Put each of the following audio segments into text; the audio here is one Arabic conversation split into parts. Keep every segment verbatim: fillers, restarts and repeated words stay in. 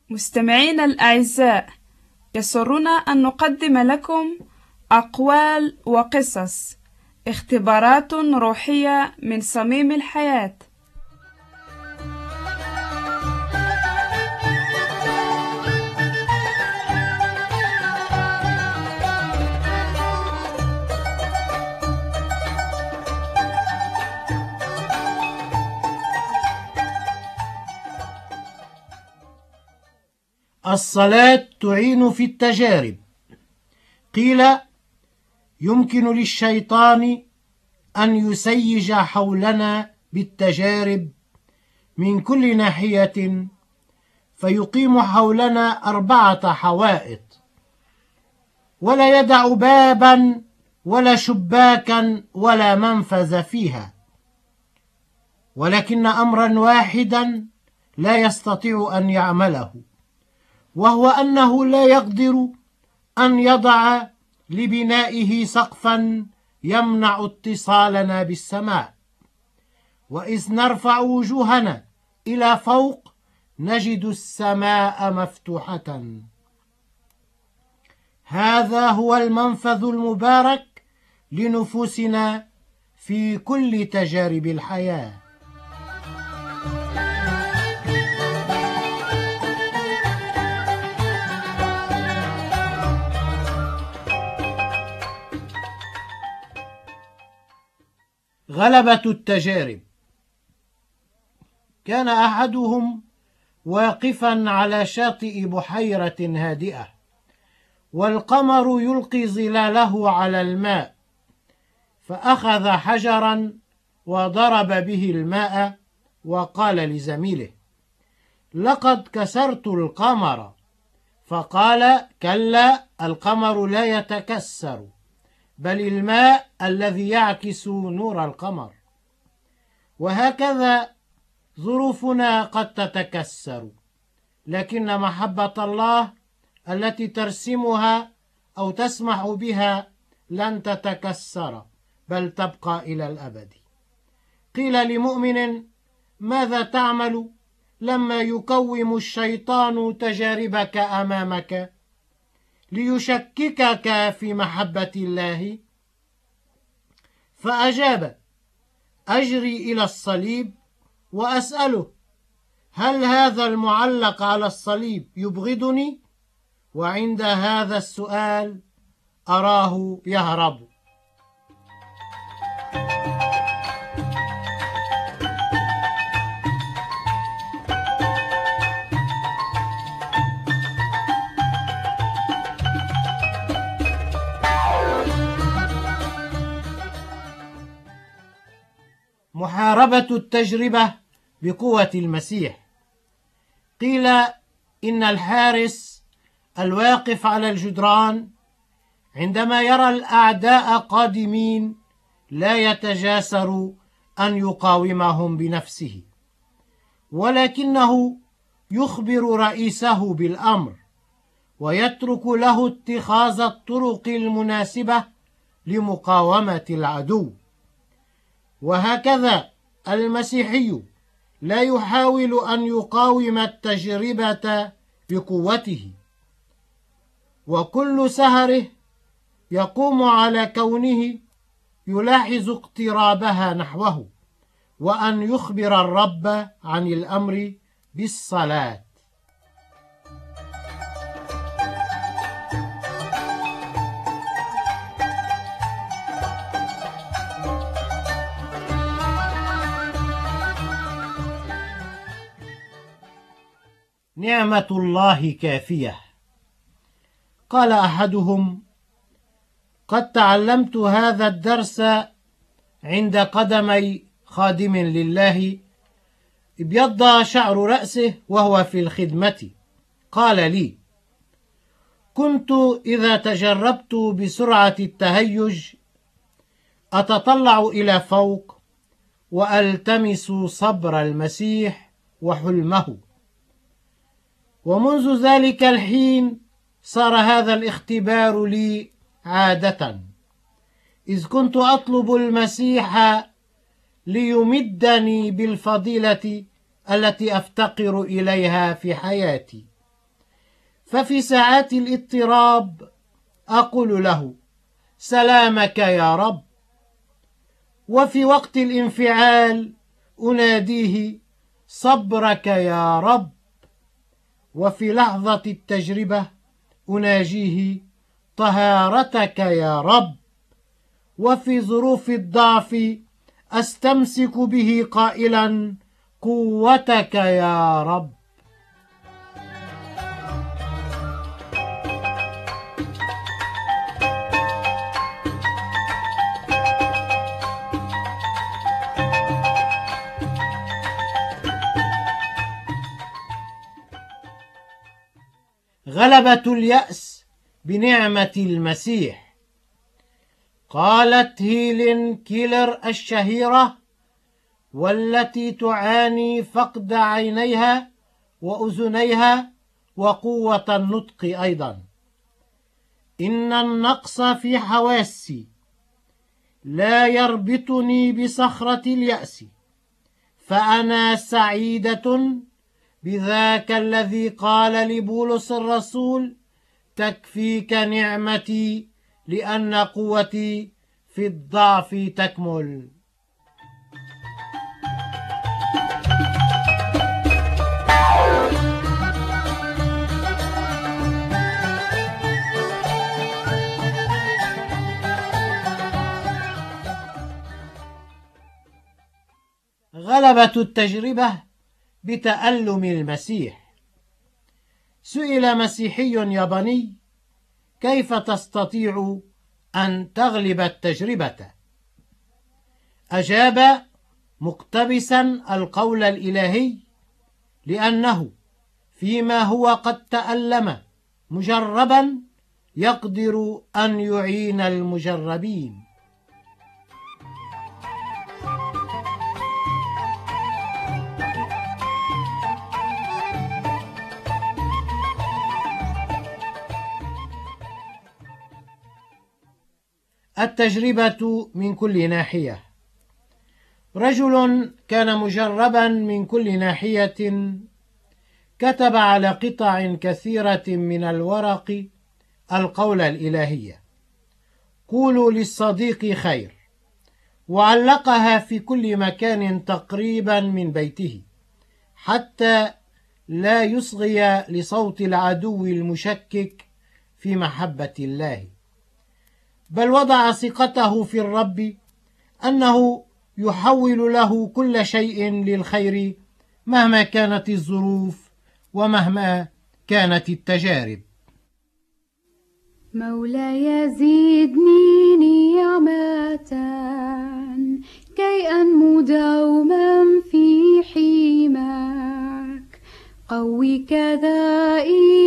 مستمعينا الأعزاء، يسرنا أن نقدم لكم أقوال وقصص، اختبارات روحية من صميم الحياة. الصلاة تعين في التجارب. قيل: يمكن للشيطان أن يسيج حولنا بالتجارب من كل ناحية، فيقيم حولنا أربعة حوائط، ولا يدع بابا ولا شباكا ولا منفذ فيها، ولكن أمرا واحدا لا يستطيع أن يعمله، وهو أنه لا يقدر أن يضع لبنائه سقفا يمنع اتصالنا بالسماء. وإذ نرفع وجوهنا إلى فوق نجد السماء مفتوحة. هذا هو المنفذ المبارك لنفوسنا في كل تجارب الحياة. غلبة التجارب. كان أحدهم واقفا على شاطئ بحيرة هادئة، والقمر يلقي ظلاله على الماء، فأخذ حجرا وضرب به الماء وقال لزميله: لقد كسرت القمر. فقال: كلا، القمر لا يتكسر، بل الماء الذي يعكس نور القمر. وهكذا ظروفنا قد تتكسر، لكن محبة الله التي ترسمها أو تسمح بها لن تتكسر، بل تبقى إلى الأبد. قيل لمؤمن: ماذا تعمل لما يكوم الشيطان تجاربك أمامك ليشككك في محبة الله؟ فأجاب: أجري إلى الصليب وأسأله: هل هذا المعلق على الصليب يبغضني؟ وعند هذا السؤال أراه يهرب. محاربة التجربة بقوة المسيح. قيل إن الحارس الواقف على الجدران عندما يرى الأعداء قادمين لا يتجاسر أن يقاومهم بنفسه، ولكنه يخبر رئيسه بالأمر ويترك له اتخاذ الطرق المناسبة لمقاومة العدو. وهكذا المسيحي لا يحاول أن يقاوم التجربة بقوته، وكل سهره يقوم على كونه يلاحظ اقترابها نحوه، وأن يخبر الرب عن الأمر بالصلاة. نعمة الله كافية. قال أحدهم: قد تعلمت هذا الدرس عند قدمي خادم لله ابيض شعر رأسه وهو في الخدمة. قال لي: كنت إذا تجربت بسرعة التهيج أتطلع إلى فوق وألتمس صبر المسيح وحلمه، ومنذ ذلك الحين صار هذا الاختبار لي عادة، إذ كنت أطلب المسيح ليمدني بالفضيلة التي أفتقر إليها في حياتي. ففي ساعات الاضطراب أقول له سلامك يا رب، وفي وقت الانفعال أناديه صبرك يا رب، وفي لحظة التجربة أناجيه طهارتك يا رب، وفي ظروف الضعف أستمسك به قائلا قوتك يا رب. غلبة اليأس بنعمة المسيح. قالت هيلين كيلر الشهيرة والتي تعاني فقد عينيها وأذنيها وقوة النطق أيضا: إن النقص في حواسي لا يربطني بصخرة اليأس، فأنا سعيدة بذاك الذي قال لبولس الرسول: تكفيك نعمتي لأن قوتي في الضعف تكمل. غلبة التجربة بتألم المسيح. سئل مسيحي ياباني: كيف تستطيع أن تغلب التجربة؟ أجاب مقتبسا القول الإلهي: لأنه فيما هو قد تألم مجربا يقدر أن يعين المجربين. التجربة من كل ناحية. رجل كان مجربا من كل ناحية كتب على قطع كثيرة من الورق القول الإلهي: قولوا للصديق خير، وعلقها في كل مكان تقريبا من بيته حتى لا يصغي لصوت العدو المشكك في محبة الله، بل وضع ثقته في الرب أنه يحول له كل شيء للخير مهما كانت الظروف ومهما كانت التجارب. مولاي زدني نعمة كي أنمو دوما في حماك، قوي كذا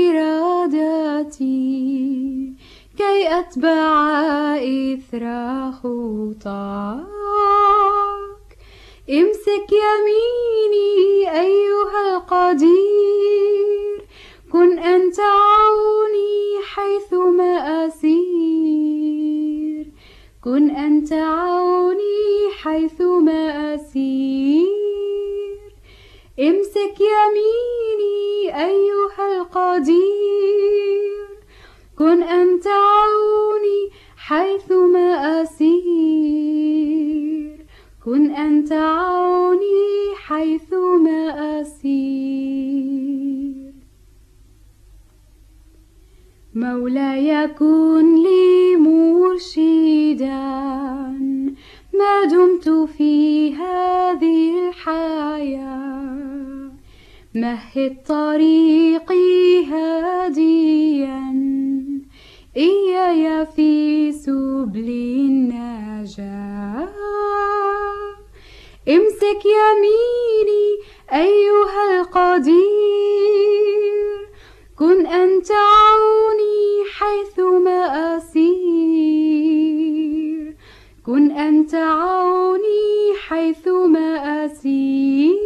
إرادتي كي أتبع إثر خطاك. امسك يميني أيها القدير، كن أنت عوني حيثما أسير، كن أنت عوني حيثما أسير. امسك يميني أيها القدير، كن أنت عوني حيثما أسير، كن أنت عوني حيثما أسير. مولاي كن لي مرشدا ما دمت في هذه الحياة، مهد طريقي هاديا إياي في سبل النجاة. امسك يميني أيها القدير، كن أنت عوني حيثما أسير، كن أنت عوني حيثما أسير.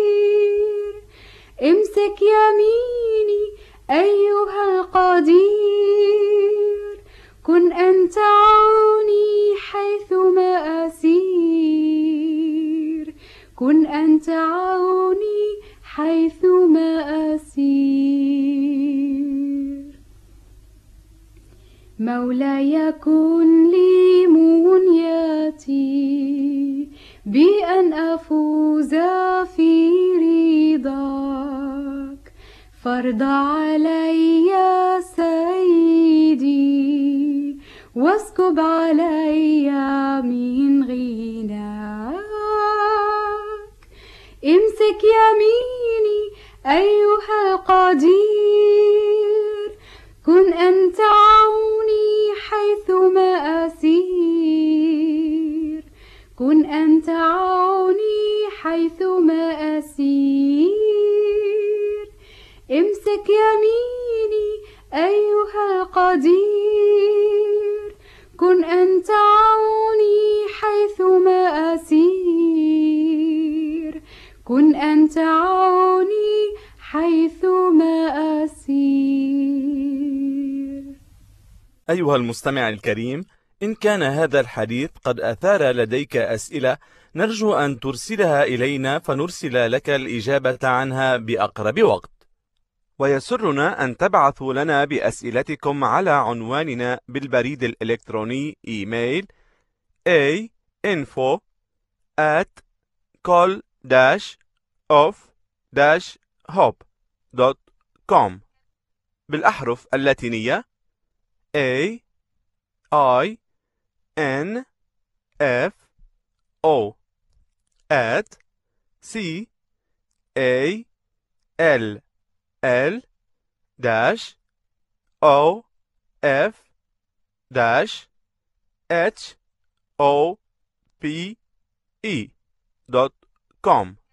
امسك يميني أيها القدير، كن أنت عوني حيثما أسير، كن أنت عوني حيثما أسير. مولاي كن لي منيتي بأن أفوز في رضاك، فارض علي سيدي واسكب علي من غناك. امسك يميني أيها القدير، كن أنت عوني حيثما أسير، كن أنت عوني حيثما أسير. امسك يميني أيها القدير، كن أنت عوني حيثما أسير، كن أنت عوني حيثما أسير. أيها المستمع الكريم، إن كان هذا الحديث قد أثار لديك أسئلة، نرجو أن ترسلها إلينا فنرسل لك الإجابة عنها بأقرب وقت. ويسرنا أن تبعثوا لنا بأسئلتكم على عنواننا بالبريد الإلكتروني إيميل a info at col dash of dash hope دوت كوم بالأحرف اللاتينية A I N F O at C A L L dash O F dash H O P E دوت كوم.